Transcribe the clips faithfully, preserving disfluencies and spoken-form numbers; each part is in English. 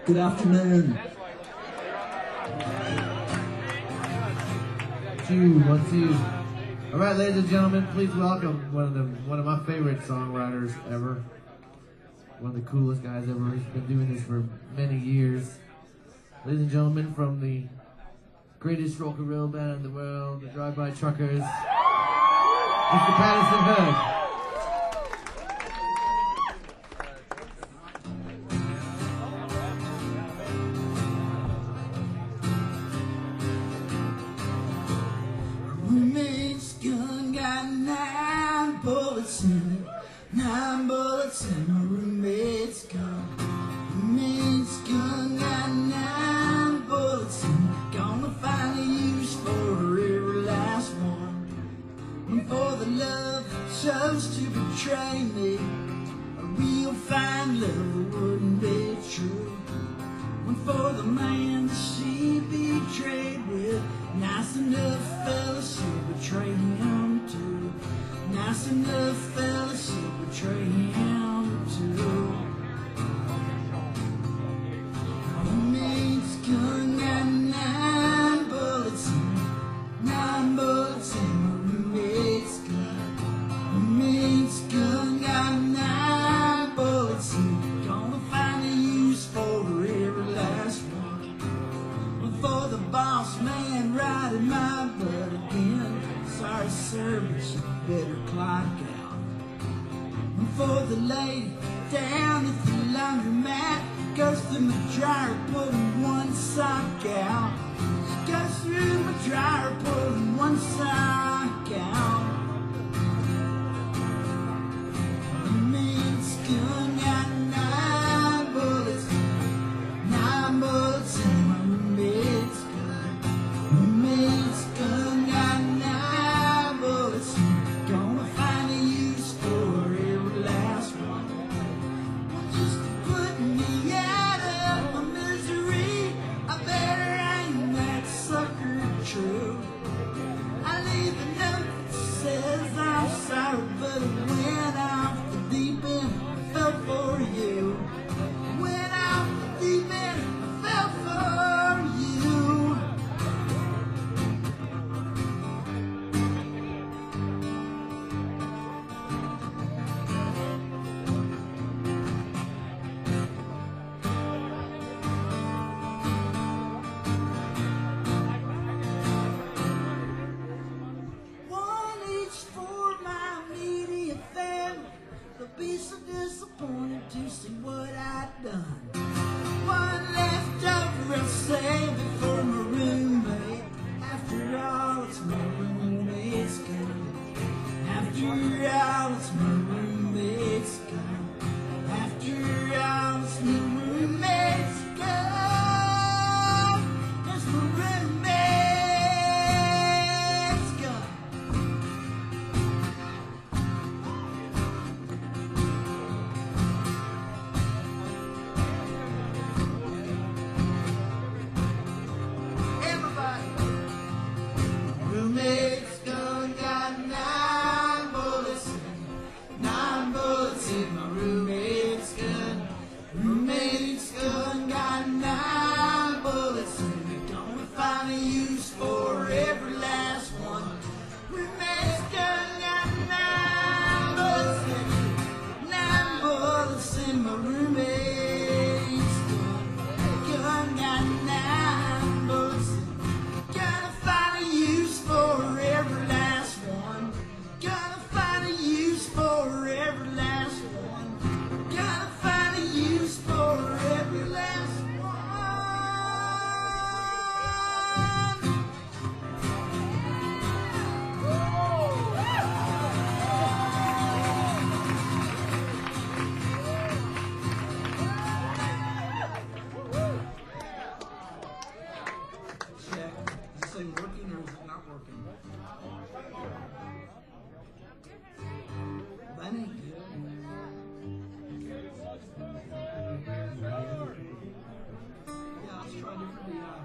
Good afternoon. Two, one, two. All right, ladies and gentlemen, please welcome one of the one of my favorite songwriters ever. One of the coolest guys ever. He's been doing this for many years. Ladies and gentlemen, from the greatest rock and roll band in the world, the Drive-By Truckers, Mister Patterson Hood. Roommate's gun got nine bullets in it. Nine bullets in my roommate's gun. Roommate's gun got nine bullets in it. Gonna find a use for every last one. And for the love chose to betray me, a real fine love wouldn't be true. And for the man that she betrayed with, nice enough fella she'll betray him too. Nice enough fella she'll betray him too. Roommate's gun got nine bullets in it. Nine bullets in my roommate's gun. Roommate's gun got nine bullets in it. Gonna find a use for every last one. For the boss man riding my butt again. Sorry, sir, but you better clock out. And for the lady down at the laundromat, goes through my dryer pulling one sock out. She goes through my dryer pulling one sock out. Roommate's gun got nine bullets. Nine bullets in my roommate's gun. Roommate's gun got nine bullets. Gonna find a use for every last one. Just to put me out of my misery, I better aim that sucker true. I leave a note that says I'm sorry, but it went off the deep end. I fell for you. Went off the deep end. I fell for you. One each for my immediate family. They'll be so disappointed to see what I've done. One left over, I'll save it for my roommate. After all, it's my roommate's gun. After all, it's my roommate's gun. After all, it's my roommate's gun. It's my roommate's gun. Everybody. Roommate's gun got nine bullets in it. Nine bullets in my roommate's gun. Roommate's gun got nine bullets in it. Gonna find a use for every last one. Roommate's gun got nine bullets in it. Nine bullets in my roommate's gun. Gun got nine bullets in it. Gonna find a use for every last one. Gonna find a use for every last one. Gonna find a use for every last one. Check. Is this thing working or is it not working? That ain't good. Yeah, let's try different. Uh,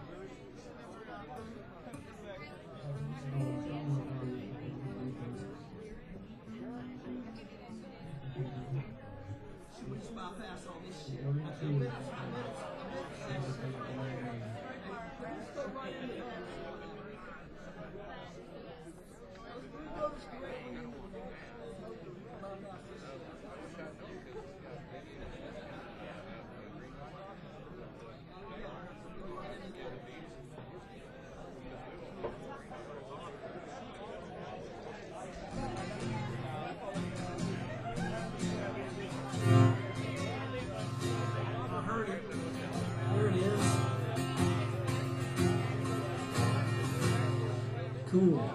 should we just bypass all this shit? I bet, I bet, I bet Cool.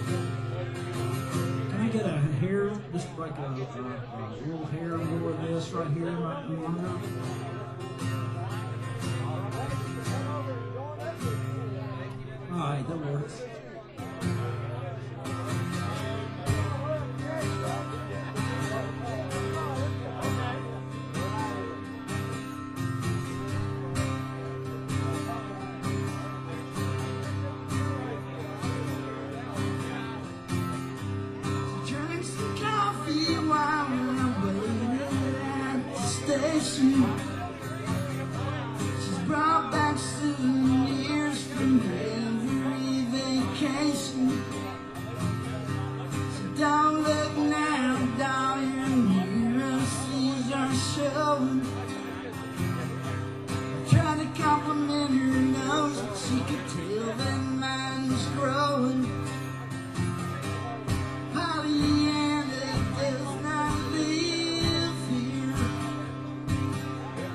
Can I get a hair, just like a, a, a little hair more of this right here in my ear? All right, that works. She's brought back souvenirs from every vacation. So don't look now, darling, mirrors are showing. I tried to compliment her nose, but she could tell that mine was growing. Pollyanna does not live here.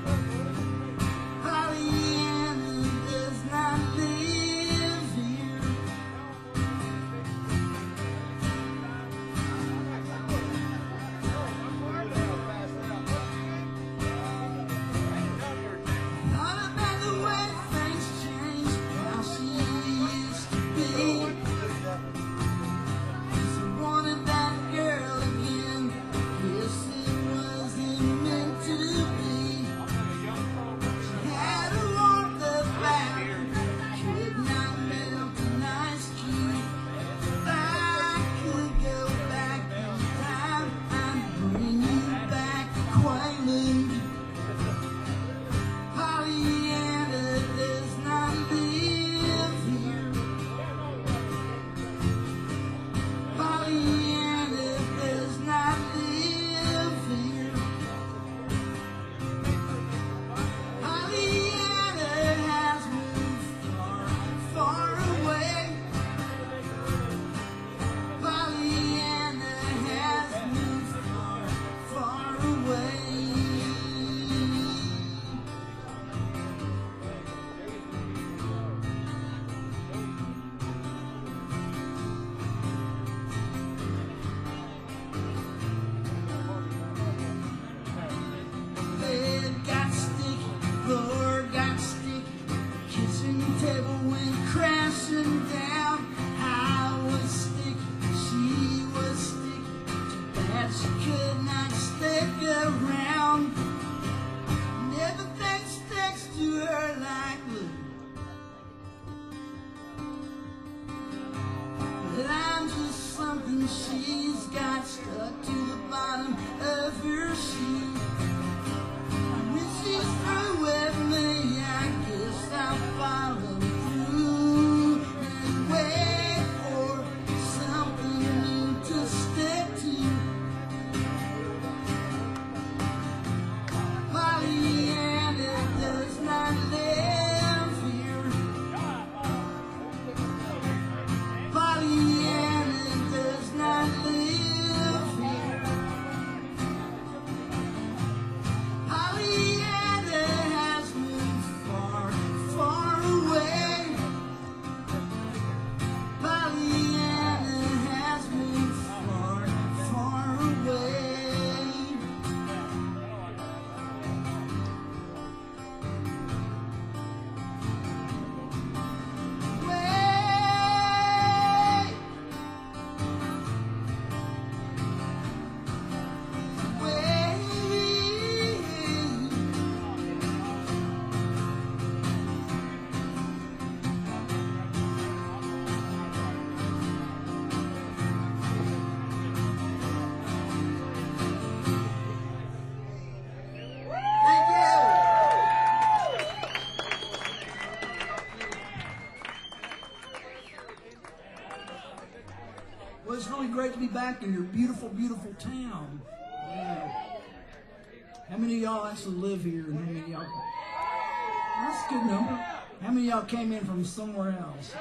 Well, it's really great to be back in your beautiful, beautiful town. Yeah. How many of y'all actually live here, and how many of y'all? That's a good number. How many of y'all came in from somewhere else?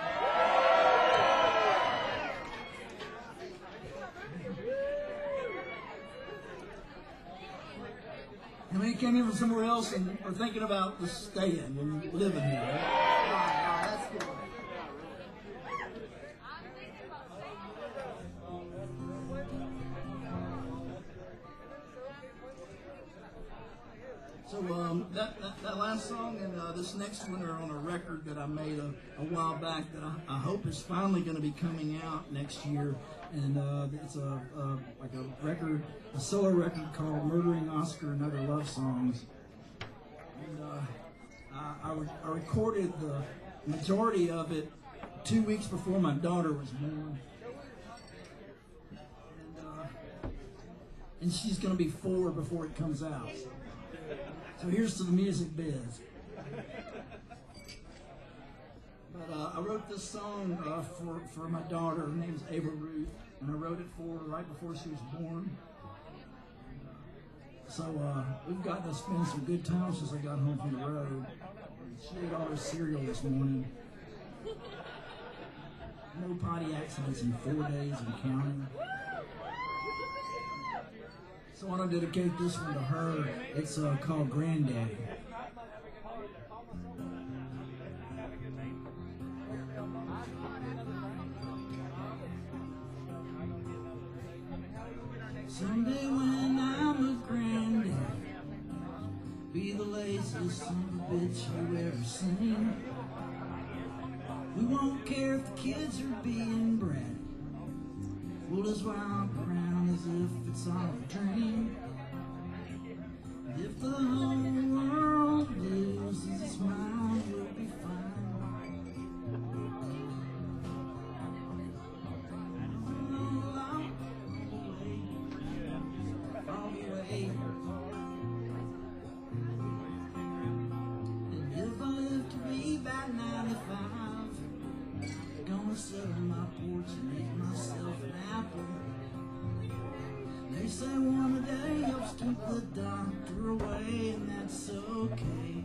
How many came in from somewhere else and are thinking about just staying and living here? Right? That's good. So um, that, that that last song and uh, this next one are on a record that I made a, a while back that I, I hope is finally going to be coming out next year. And uh, it's a, a like a record, a solo record called "Murdering Oscar and Other Love Songs." And uh, I, I, re- I recorded the majority of it two weeks before my daughter was born, and uh, and she's going to be four before it comes out. So here's to the music biz. But uh, I wrote this song uh, for, for my daughter. Her name's Ava Ruth, and I wrote it for her right before she was born. So uh, we've gotten to spend some good time since I got home from the road. She ate all her cereal this morning. No potty accidents in four days and counting. So I want to dedicate this one to her. It's uh, called Granddaddy. Someday when I'm a granddaddy, be the laziest son of a bitch you ever seen. We won't care if the kids are being bred. We'll just romp around as if it's all a dream. And if the whole world loses its mind, we'll be fine. Oh, I'll wait, I'll wait. And if I live to be about ninety-five, gonna sit on my porch and make myself an apple. They say one a day helps keep the doctor away, and that's okay.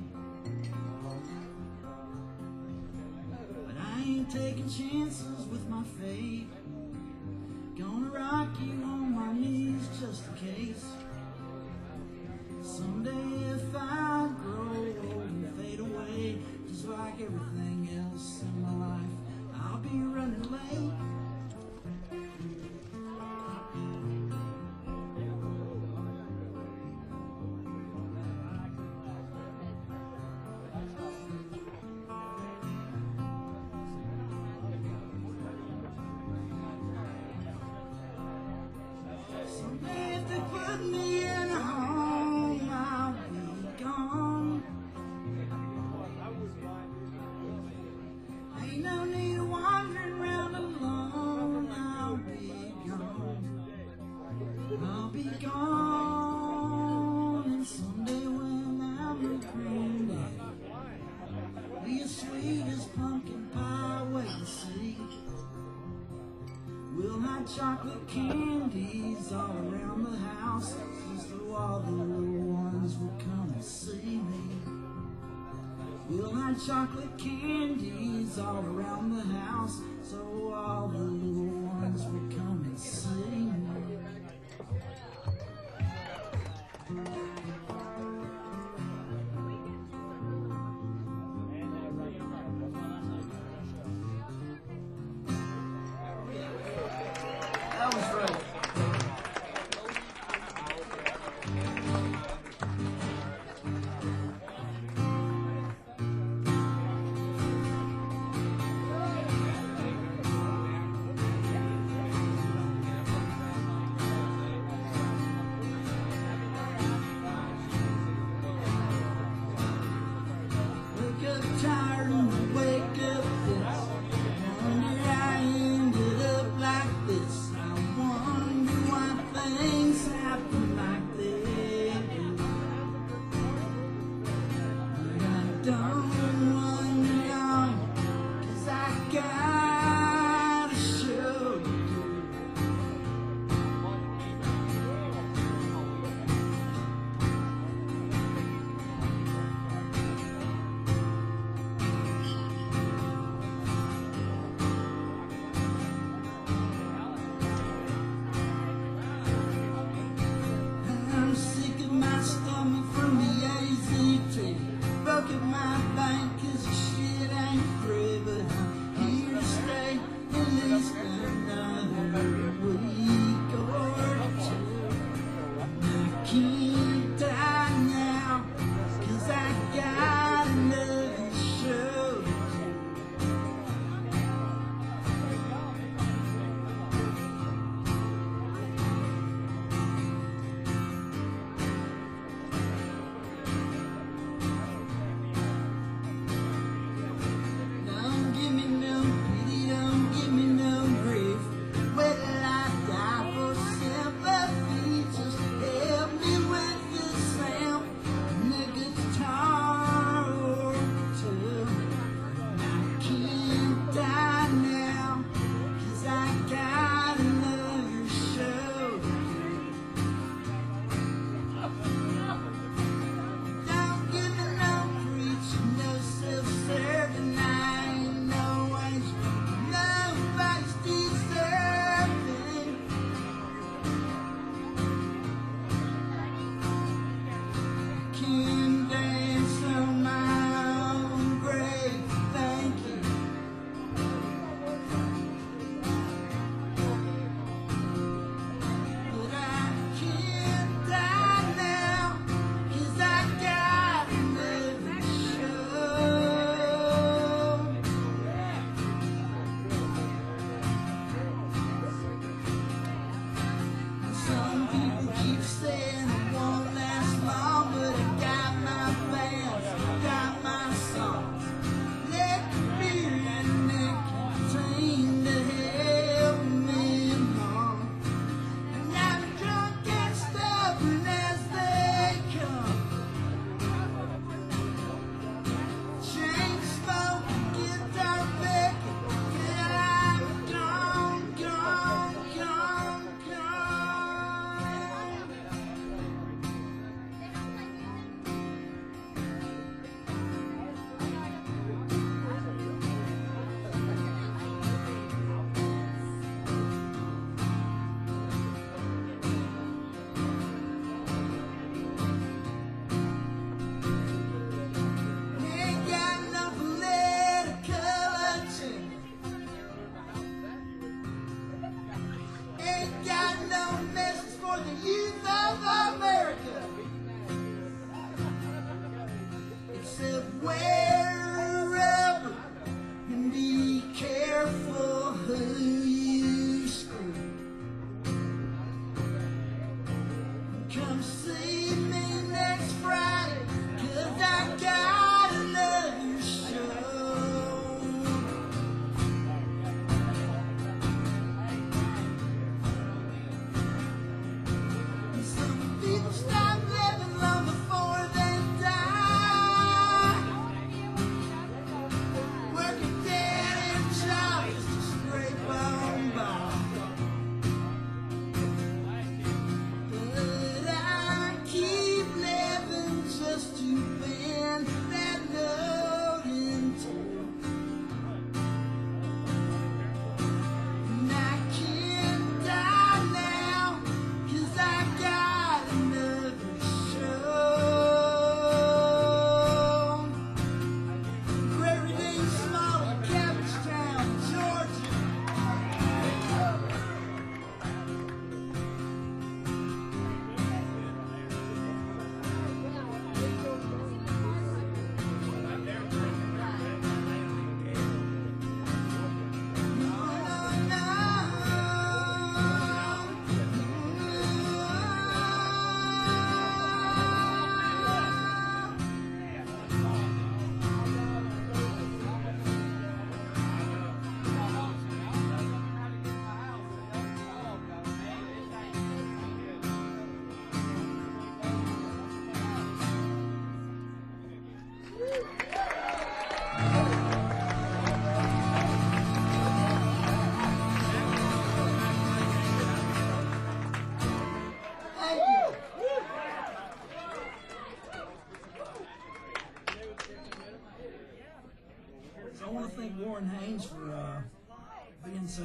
But I ain't taking chances with my fate. Gonna rock you on my knees just in case. Someday if I grow old and fade away, just like everything else in my life, I'll be running late. Someday if they put me in a home, I'll be gone. Ain't no need of wandering around alone. I'll be gone. I'll be gone. And someday when I'm a granddaddy, be as sweet as pumpkin pie, wait and see. We'll have chocolate candies all around the house, so all the little ones will come and see me. We'll have chocolate candies all around the house, so all the little ones will come and see me. That was right.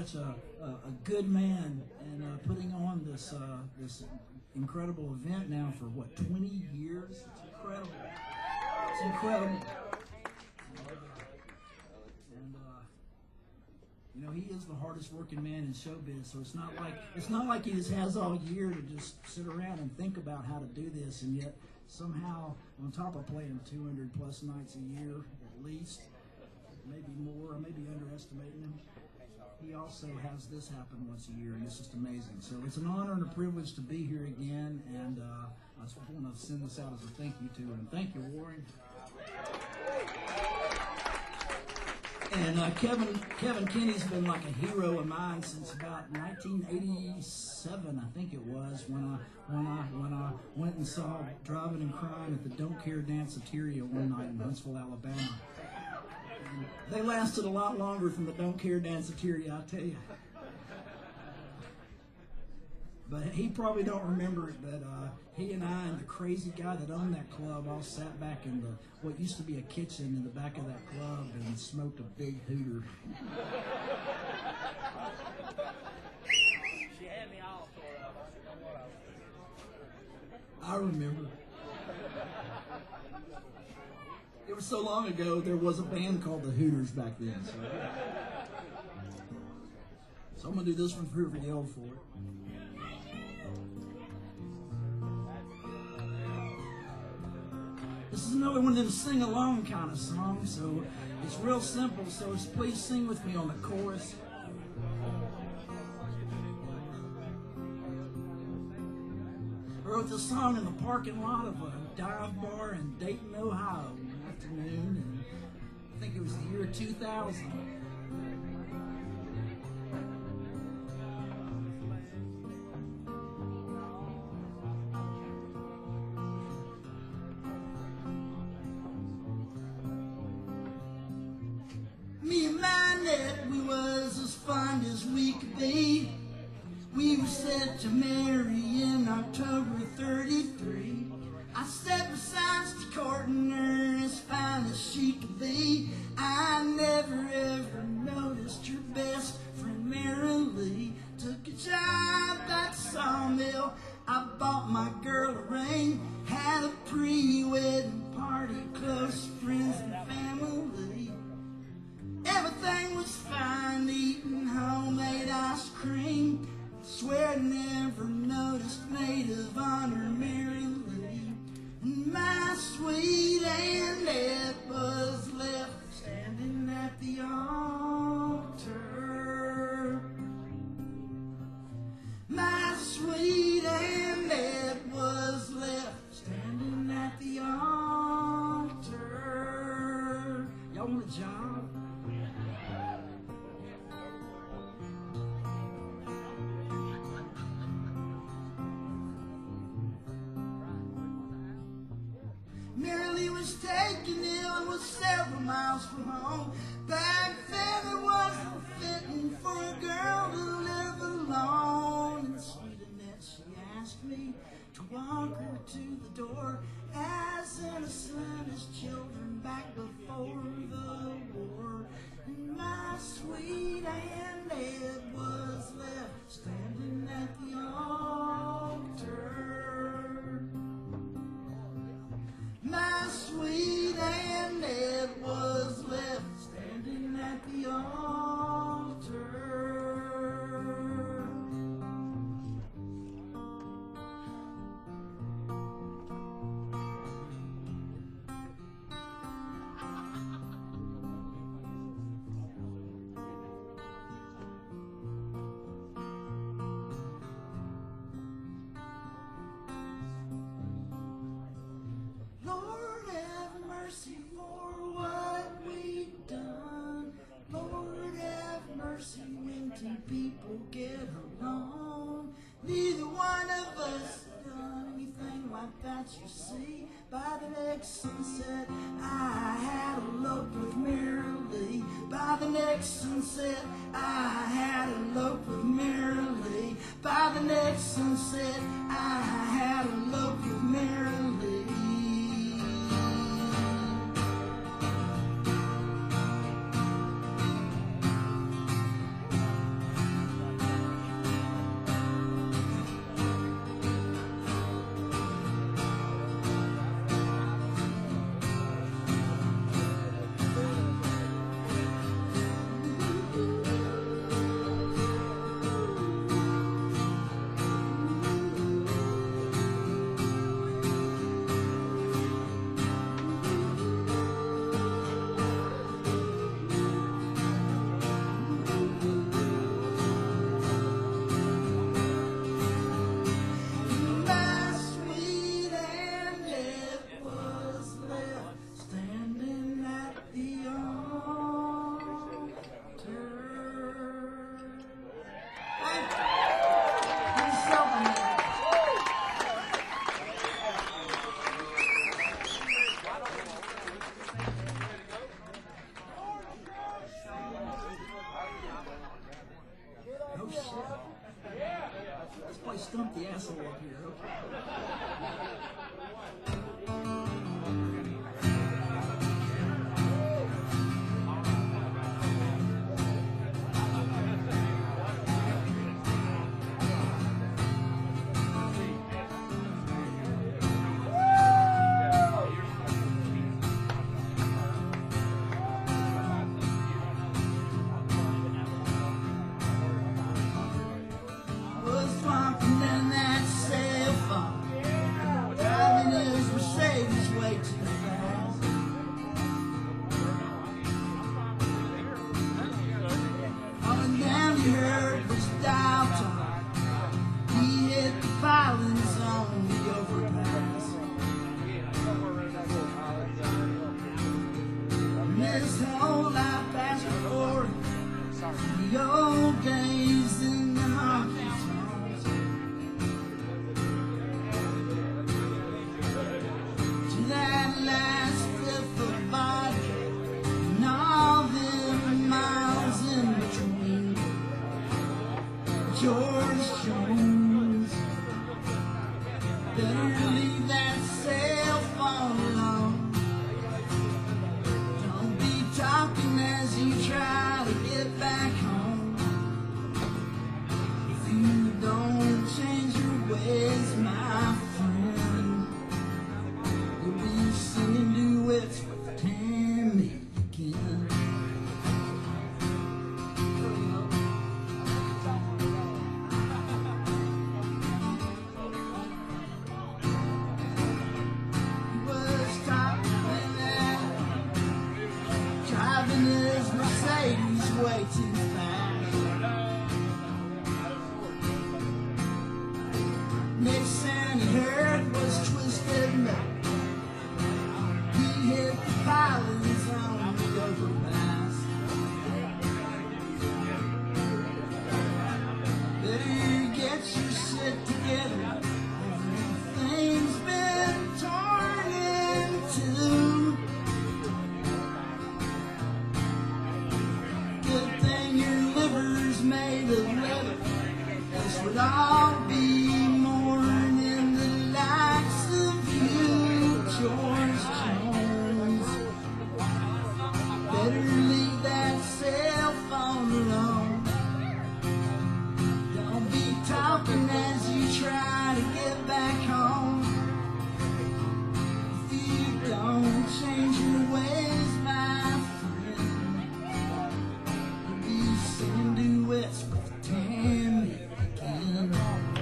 such a, a, a good man and uh, putting on this uh, this incredible event now for what, twenty years? It's incredible. It's incredible. And uh, you know, he is the hardest working man in showbiz, so it's not like it's not like he just has all year to just sit around and think about how to do this, and yet somehow, on top of playing two hundred plus nights a year at least, maybe more, I may be underestimating him, he also has this happen once a year, and it's just amazing. So it's an honor and a privilege to be here again, and uh, I just want to send this out as a thank you to him. Thank you, Warren. And uh, Kevin Kevin Kinney's been like a hero of mine since about nineteen eighty-seven, I think it was, when I when I when I went and saw Driving and Crying at the Don't Care Danceteria one night in Huntsville, Alabama. And they lasted a lot longer from the Don't Care Danceteria, I tell you. But he probably don't remember it, but uh, he and I and the crazy guy that owned that club all sat back in the what used to be a kitchen in the back of that club and smoked a big hooter. She had me all sort of. I remember. It was so long ago, there was a band called the Hooters back then. So, so I'm going to do this one for for the old for it. This is another one of them sing-along kind of songs, so it's real simple, so just please sing with me on the chorus. I wrote this song in the parking lot of a dive bar in Dayton, Ohio one afternoon, and I think it was the year two thousand. Me and my net, we was as fond as we could be. We were set to marry in October thirty-three. I sat beside the courting her as fine as she could be. I never ever noticed her best friend Mary Lee took a job at the sawmill. I bought my girl a ring, had a pre-wedding party, close friends and family. Everything was fine, eating homemade ice cream. Swear I never noticed maid of honor Mary Lee. And my sweet Annette was left standing at the altar. My sweet Annette was left standing at the altar. Y'all want a job? Mary Lee was taken ill and was several miles from home. Back then it wasn't fitting for a girl to live alone. And sweet Annette, she asked me to walk her to the door, as innocent as children back before the war. And my sweet Annette was left standing at the altar. My sweet Annette was left standing at the altar. Lord have mercy for what we've done. Lord have mercy when two people get along. Neither one of us done anything like that, you see. By the next sunset, I had eloped with Mary Lee. By the next sunset, I had eloped with Mary Lee. By the next sunset, I had eloped with Mary Lee. play Stump the Asshole up here, okay? Was swamping in that cell phone, driving his Mercedes way too fast. All and down he heard was dial tone. He hit the pilings on the overpass. And his whole life fast forward, the old days in the honky tonks. To that last fifth of vodka and all them miles in between. George Jones, better leave that cell phone alone. Don't be talking as you try to get back home. If you don't change your ways, my friend, you'll be singing duets with Tammy again. He was talking that, driving his Mercedes way too fast. Next sound he heard was Twisted Metal. He hit the pilings on the overpass. Better get your shit together. Everything's been torn in two. Good thing your liver's made of leather. This would all be mourning the likes of you, George Jones. Better leave that cell phone alone. Don't be talking as you try to get back home. If you don't change your ways, my friend, you'll be singing duets with Tammy again.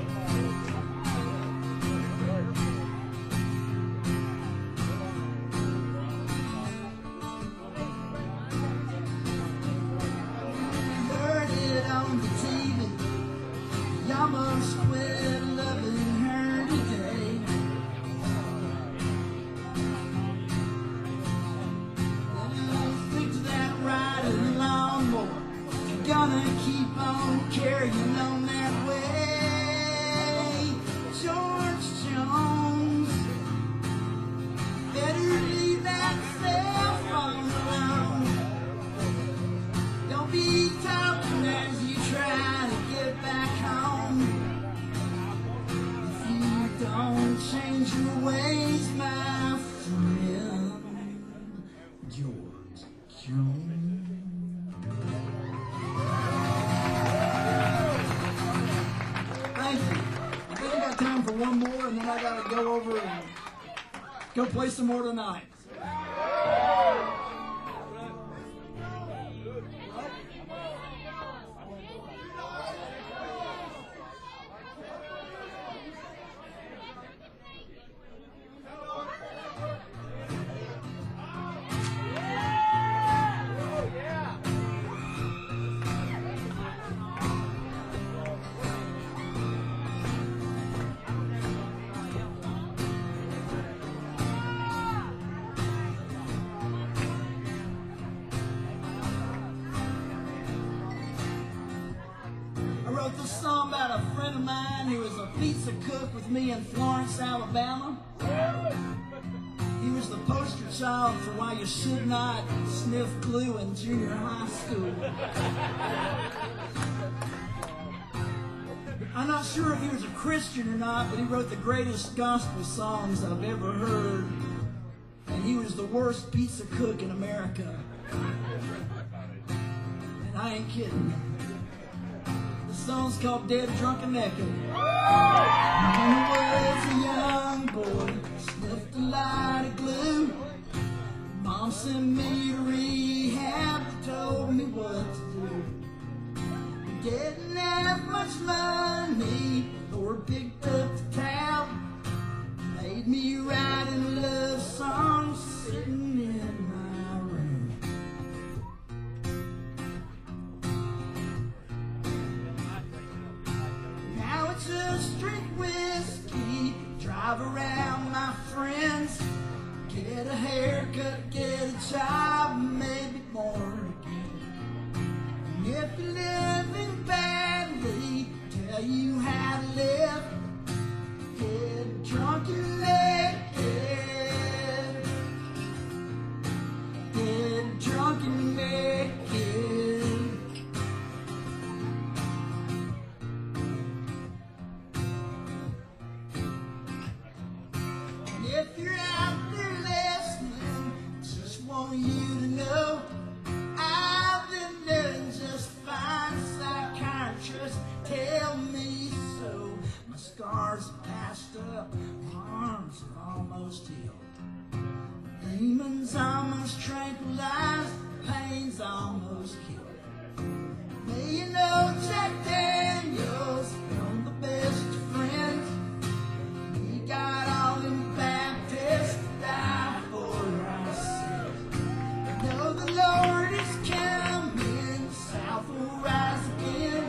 Heard it on the T V. You almost quit loving her today. Then think to that riding lawnmower. You're gonna keep on carrying on that way. George Jones, better leave that cell phone alone. Don't be talking as you try to get back home. If you don't change your ways, my friend, George Jones. Thank you. I think I got time for one more, and then I gotta go over and go play some more tonight. wrote this song about a friend of mine who was a pizza cook with me in Florence, Alabama. He was the poster child for why you should not sniff glue in junior high school. I I'm not sure if he was a Christian or not, but he wrote the greatest gospel songs I've ever heard. And he was the worst pizza cook in America. And I ain't kidding. The song's called Dead, Drunk, and Naked. When I was a young boy, sniffed a lot of glue. Mom sent me to rehab, told me what to do. Didn't have much money, Lord picked up the tab, made me write a love song sitting in my room. Now it's just drink whiskey, drive around my friends, get a haircut, get a job, maybe more again. If you're living badly, tell you how to live. Get drunk and naked. Get drunk and naked. And if you're out there listening, just want you to know I've been doing just fine. Psychiatrists tell me so. My scars are patched up, my arms are almost healed. Demons almost tranquilized, pain's almost killed. May you know Jack Daniels, I'm the best of friends. We got all them Baptists to die for our sins. Know the Lord is coming, South will rise again.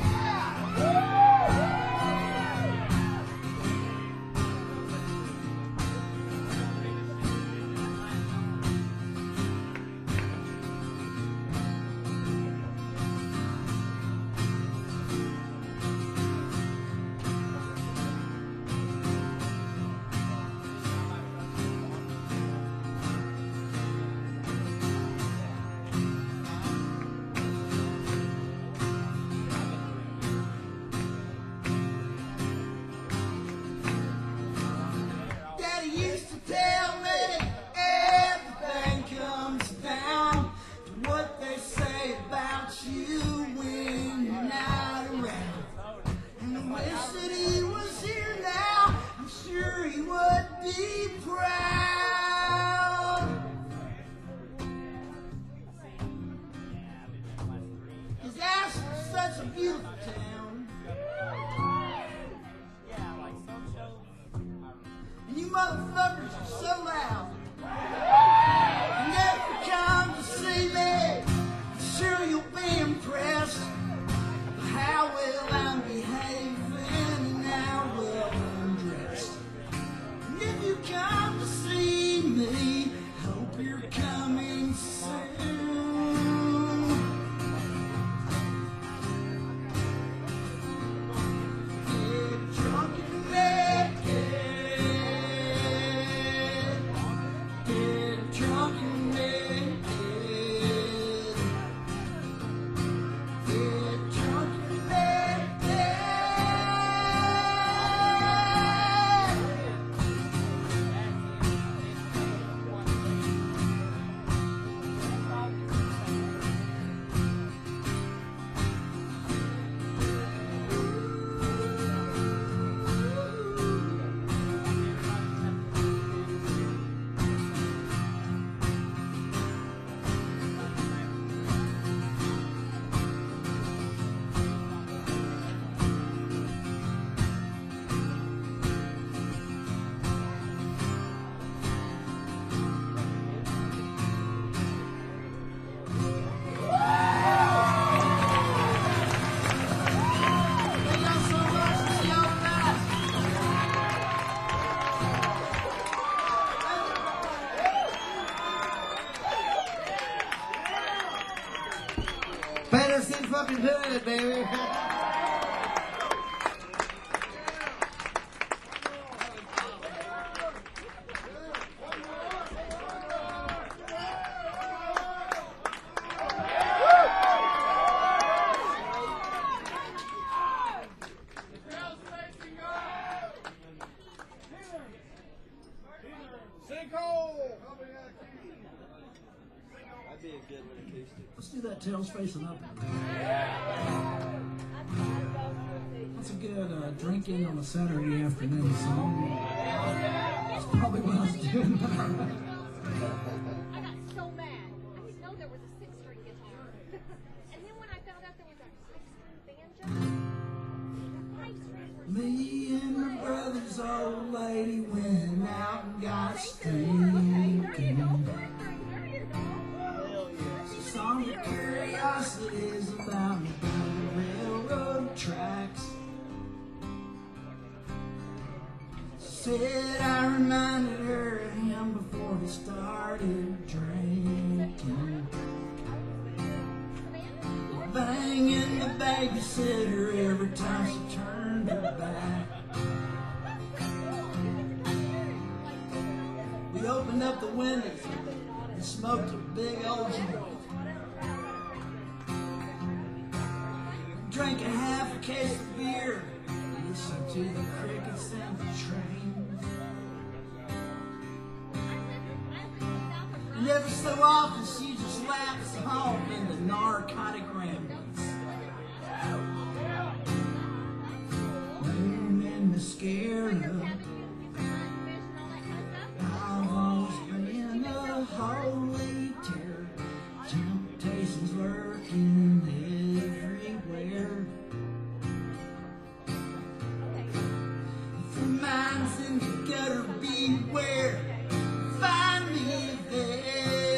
Patterson fucking hood, baby. do that tails facing up. That's a good uh, drinking on a Saturday afternoon song. That's probably what I was doing. I got so mad. I didn't know there was a six-string guitar. And then when I found out there was a five-string banjo, the five-string were Me and my brother's old lady went out and got there you go. stinking. There you go. Song of curiosities about the railroad tracks. Said I reminded her of him before he started drinking. Banging the babysitter every time she turned her back. We opened up the windows and smoked a big old joint. Drank a half a case of beer. Listened to the crickets and the trains. And every so often she just laughs home in the narcotic ramblings. And mascara. I've always been a holy terror. Temptations lurking everywhere. Minds in the gutter, beware. Find me there.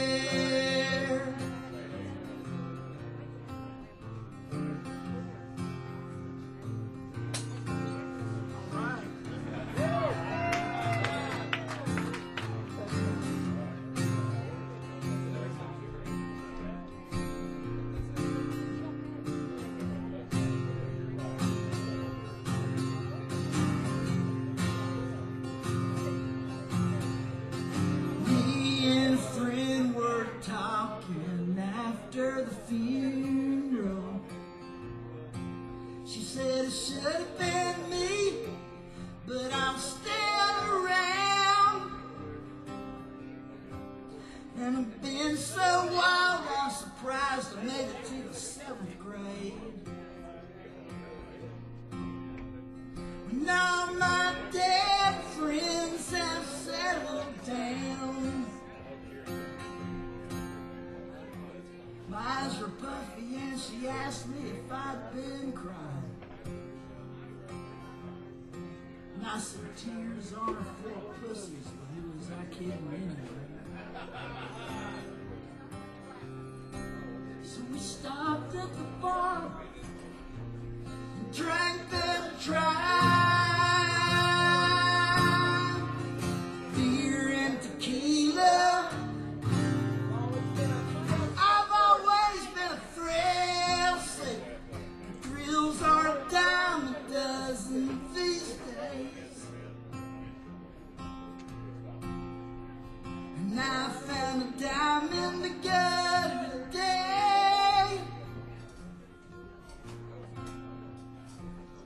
All right. After the funeral, she said it should have been me, but I'm still around. And I've been so wild, I'm surprised I made it to the seventh grade. When all my dead friends have settled down, my eyes were puffy and she asked me if I'd been crying. And I said tears on her full pussies, but who was I kidding anyway? So we stopped at the bar and drank them dry. Beer and tequila. These days, and I found a dime in the gutter today.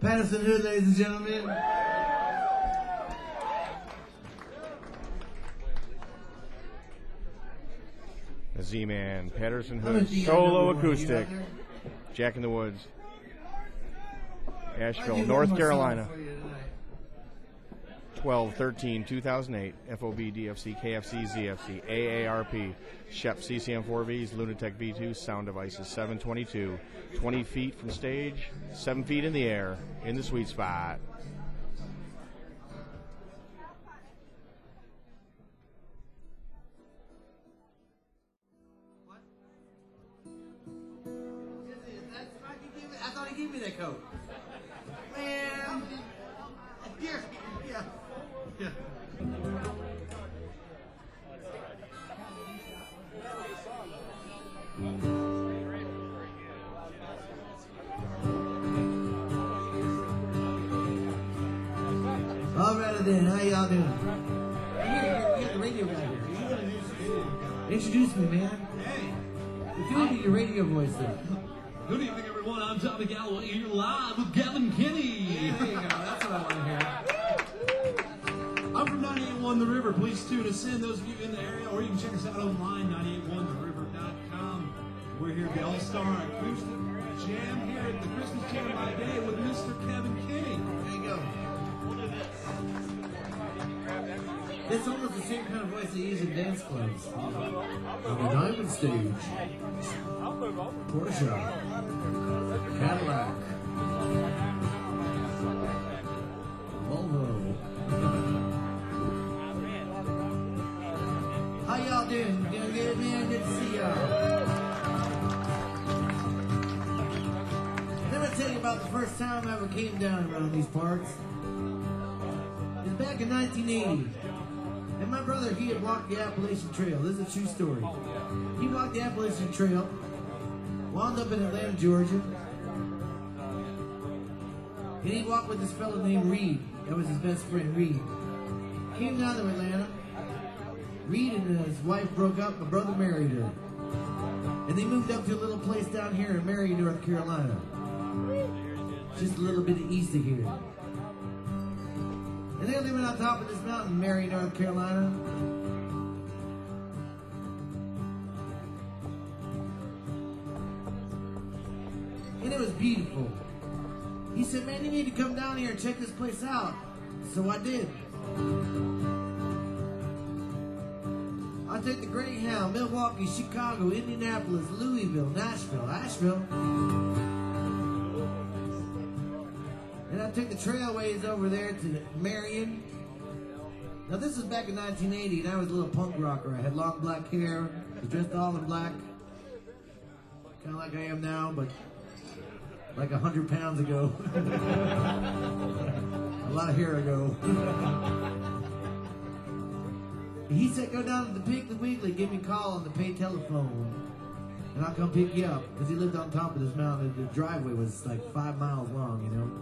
Patterson Hood, ladies and gentlemen. The Z-Man, Patterson How much Hood, do you got solo number one? You acoustic, got there? Jack in the Woods, I Asheville, do one North more Carolina, song for you tonight. twelve thirteen two thousand eight, F O B, D F C, K F C, Z F C, A A R P, Shep, C C M four Vs, Lunatech V two, Sound Devices, seven twenty-two, twenty feet from stage, seven feet in the air, in the sweet spot. What? That's, I, could give it, I thought he gave me that coat. Man. Here. Yeah. Yeah. All right then, how y'all doing? Here, you got the radio guy here. You gotta introduce me, man. Hey, If you do your radio voice then. good evening, everyone. I'm Tommy Galloway. You're live with Gavin Kinney. There you go, that's what I want to hear. I'm from ninety-eight point one The River. Please tune us in, those of you in the area, or you can check us out online, ninety-eight one the river dot com. We're here at the All-Star Acoustic Jam here at the Christmas Jam by Day with Mister Kevin Kinney. There you go. It's almost the same kind of voice they use in dance clubs. On the Diamond Stage, Porsche, Cadillac, Volvo. How y'all doing? Doing good, man? Good to see y'all. Let me tell you about the first time I ever came down around these parts. It was back in nineteen eighty. And my brother, he had walked the Appalachian Trail. This is a true story. He walked the Appalachian Trail, wound up in Atlanta, Georgia. And he walked with this fellow named Reed. That was his best friend, Reed. Came down to Atlanta. Reed and his wife broke up. My brother married her. And they moved up to a little place down here in Marion, North Carolina. Just a little bit east of here. And they're living on top of this mountain in Marion, North Carolina. And it was beautiful. He said, man, you need to come down here and check this place out. So I did. I took the Greyhound, Milwaukee, Chicago, Indianapolis, Louisville, Nashville, Asheville. And I took the trailways over there to Marion. Now this is back in nineteen eighty, and I was a little punk rocker. I had long black hair, was dressed all in black, kind of like I am now, but like a hundred pounds ago, a lot of hair ago. He said, "Go down to the Piggly Wiggly, give me a call on the pay telephone, and I'll come pick you up." Because he lived on top of this mountain. The driveway was like five miles long, you know.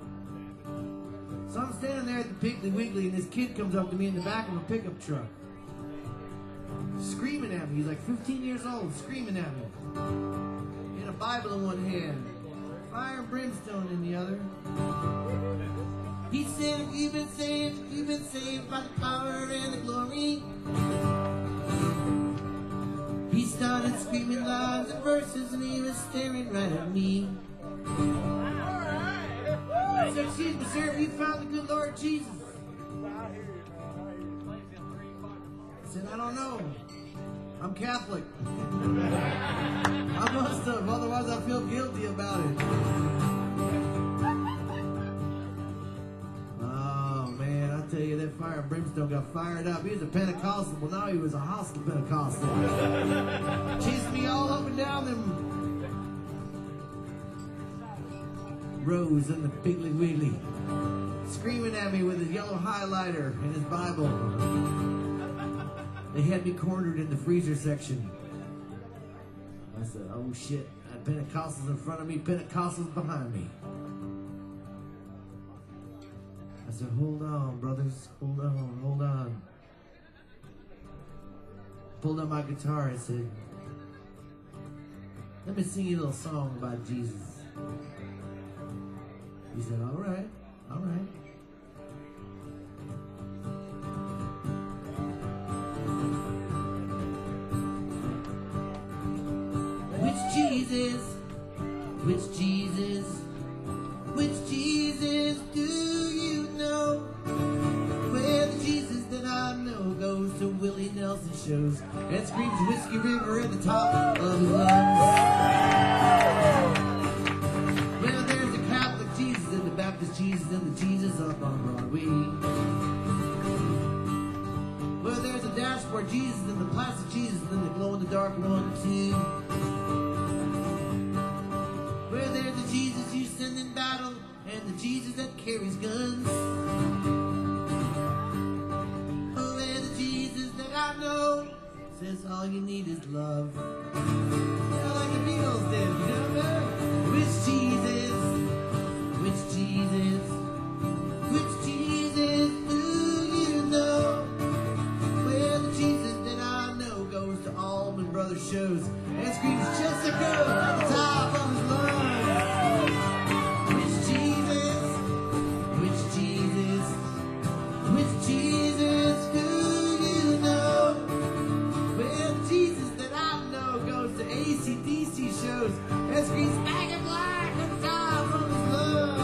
So I'm standing there at the Piggly Wiggly, and this kid comes up to me in the back of a pickup truck, screaming at me. He's like fifteen years old, screaming at me. He had a Bible in one hand, fire and brimstone in the other. He said, "You've been saved, you've been saved by the power and the glory." He started screaming lines and verses, and he was staring right at me. I said, "Excuse me, sir, have you found the good Lord Jesus?" I said, "I don't know. I'm Catholic." I must have, otherwise I feel guilty about it. Oh, man, I tell you, that fire and brimstone got fired up. He was a Pentecostal. Well, now he was a hostile Pentecostal. Chased me all up and down them rows in the Piggly Wiggly, screaming at me with his yellow highlighter and his Bible. They had me cornered in the freezer section. I said, "Oh shit, I had Pentecostals in front of me, Pentecostals behind me." I said, "Hold on, brothers, hold on, hold on." Pulled out my guitar and said, "Let me sing you a little song about Jesus. He said, all right, all right. Which Jesus, which Jesus, which Jesus do you know? Well, the Jesus that I know goes to Willie Nelson shows and screams Whiskey River at the top of his lungs. Well, there's a Catholic Jesus and the Baptist Jesus and the Jesus up on Broadway. Well, there's a dashboard Jesus and the plastic Jesus and the glow-in-the-dark one, too. Where there's the Jesus you send in battle and the Jesus that carries guns. Oh, and the Jesus that I know says all you need is love. Yeah, like the Beatles did, you know that? Which Jesus, which Jesus, which Jesus do you know? Well, the Jesus that I know goes to Allman Brothers shows and screams Chester Go at the top of his lungs. Which Jesus, which Jesus, which Jesus do you know? Well, the Jesus that I know goes to A C D C shows and screams Back in Black at the top of his lungs.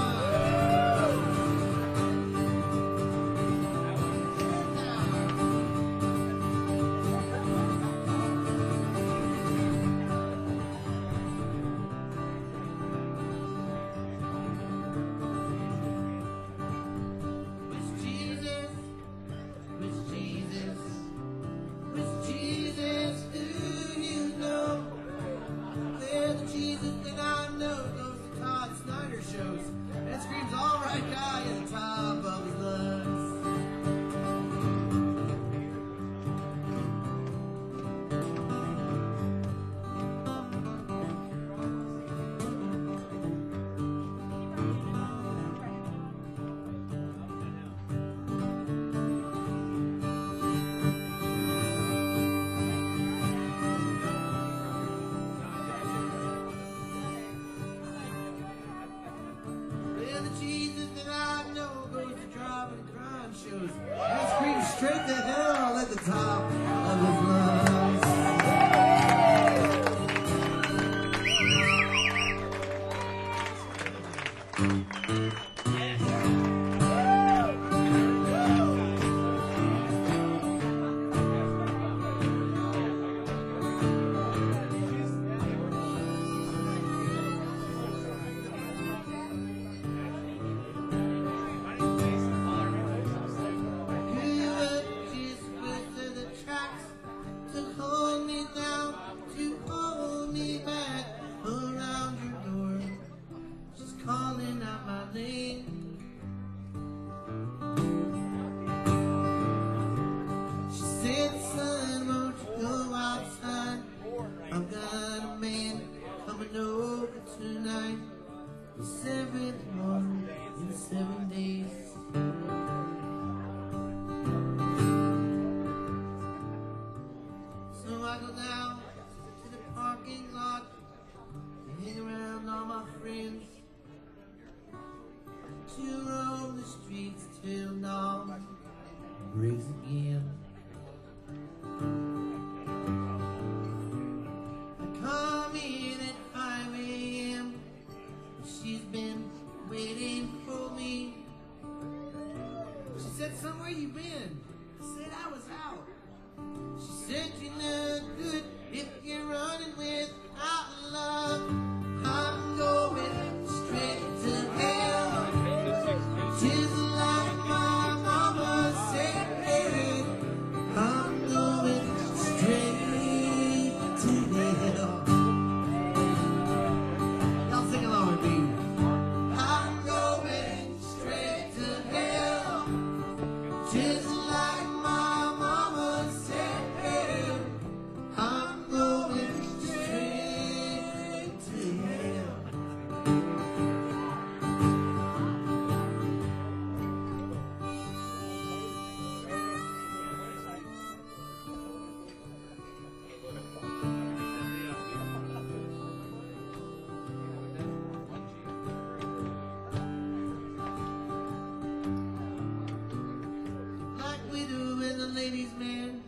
hand.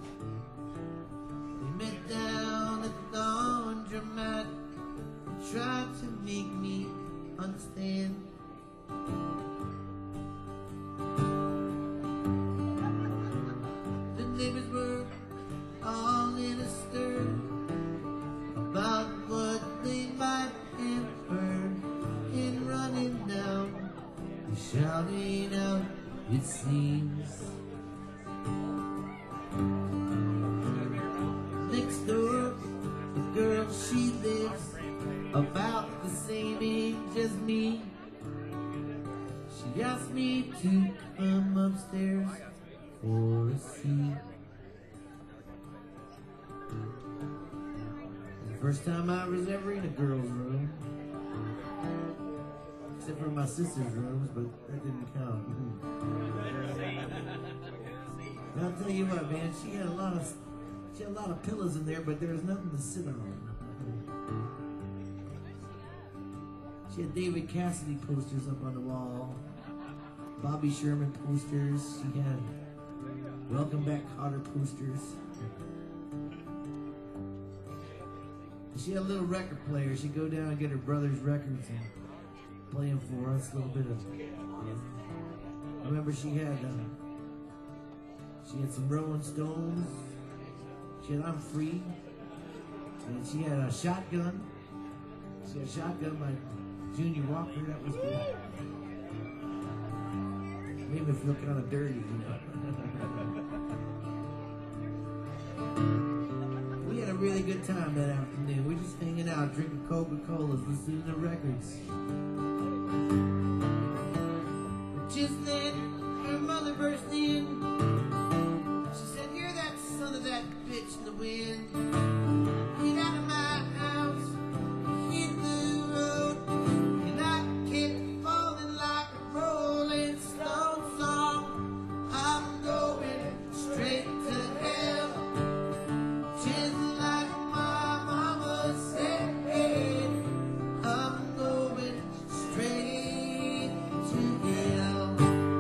They met down at the laundromat and tried to make me understand. The neighbors were all in a stir about what they might have heard, and running down and shouting out, it seems. Next door, the girl, she lives about the same age as me. She asked me to come upstairs for a seat. The first time I was ever in a girl's room, except for my sister's rooms, but that didn't count. And I'll tell you what, man, she had a lot of she had a lot of pillows in there, but there was nothing to sit on. She had David Cassidy posters up on the wall, Bobby Sherman posters. She had Welcome Back Kotter posters. She had a little record player. She'd go down and get her brother's records and play them for us. A little bit of. I remember she had uh, she had some Rolling Stones. She had I'm Free, and she had a Shotgun. She had a Shotgun by Junior Walker. That was good. Made me feel kind of dirty, you know. We had a really good time that afternoon. We were just hanging out, drinking Coca-Colas, listening to records. Just then, her mother burst in. She said, "Hear that son of that bitch in the wind? Get out of my house, hit the road." And I kept falling like a Rolling Stone song. I'm going straight to hell, just like my mama said. I'm going straight to hell.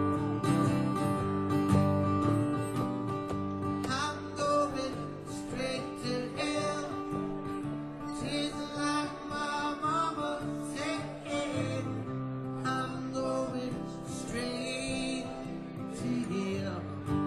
I'm going straight to hell, just like my mama said. I'm going straight to hell.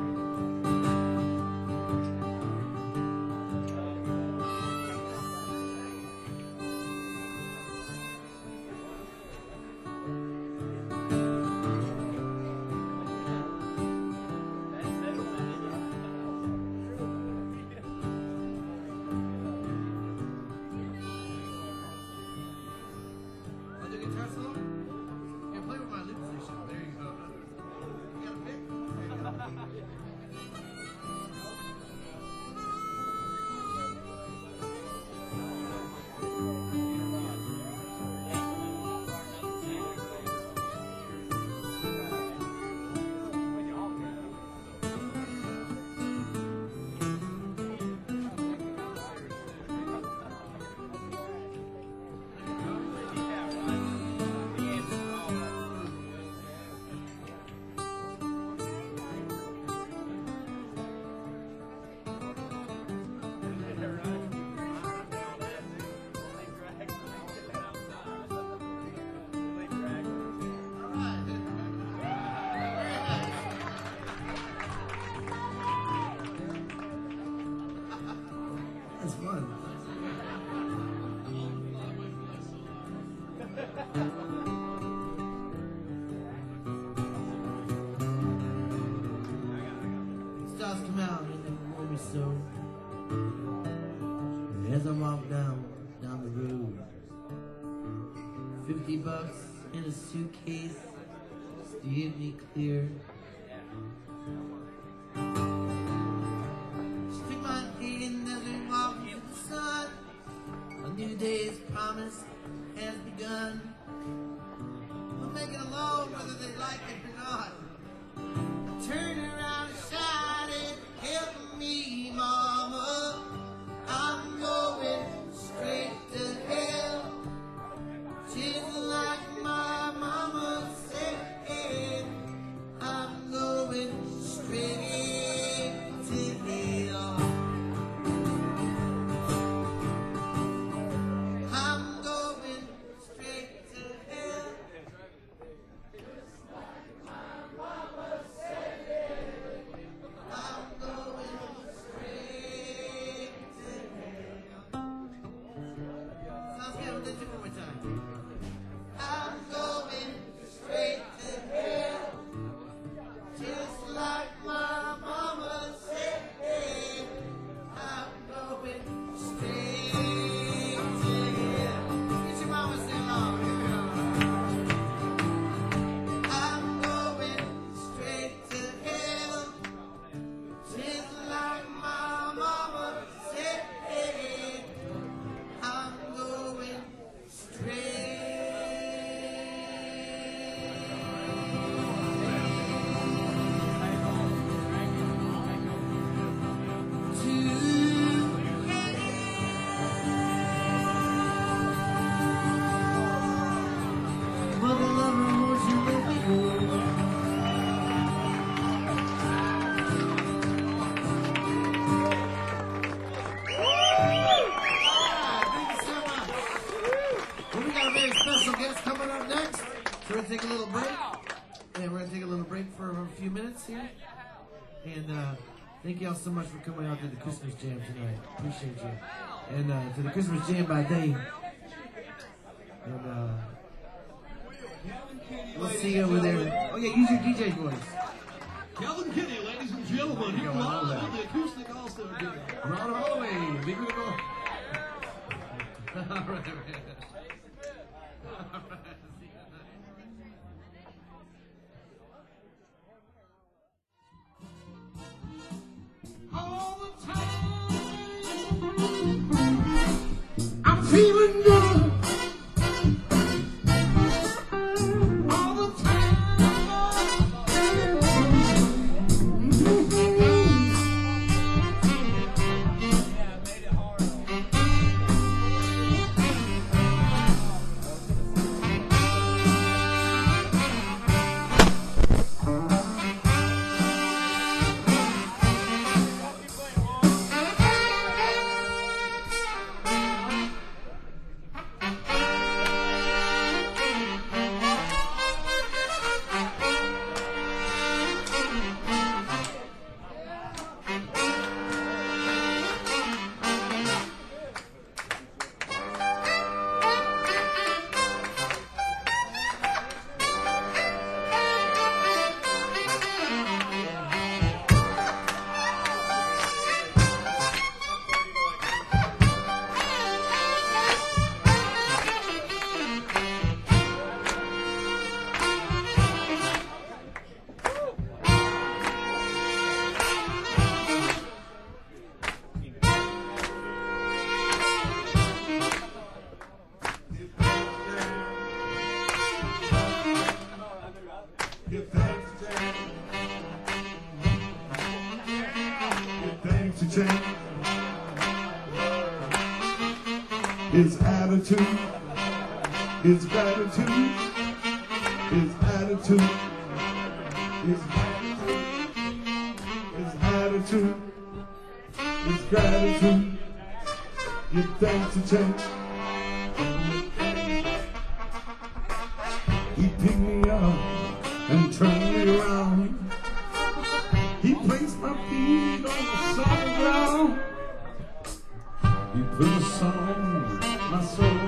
Want the guitar solo? Yeah, play with my lip position. There you go. You got a pick? That's fun. Stars come out and they warm me so. As I walk down, down the road, fifty bucks in a suitcase steered me clear. Stick my hand as we walk into the sun. A new day's promise has begun. We'll make it alone whether they like it or not. I turn around and shouted, "Help me, mama. I'm going straight to hell, just like my mama said. I'm going straight to Thank y'all so much for coming out to the Christmas Jam tonight. Appreciate you. And uh, to the Christmas Jam by Dave. And uh, we'll see you over there. Oh yeah, use your D J voice. Calvin Kinney, ladies and gentlemen, here live on the Acoustic All-Star Game. Ron Holloway, big little. All right, man. All right. All the time I'm feeling good. All the time Give thanks to change. Give thanks to change. His attitude, his gratitude, his attitude, his attitude, his attitude, his gratitude. Give thanks to change. He picked me up and turned me around. He placed my feet on the solid ground. He put a song in my soul.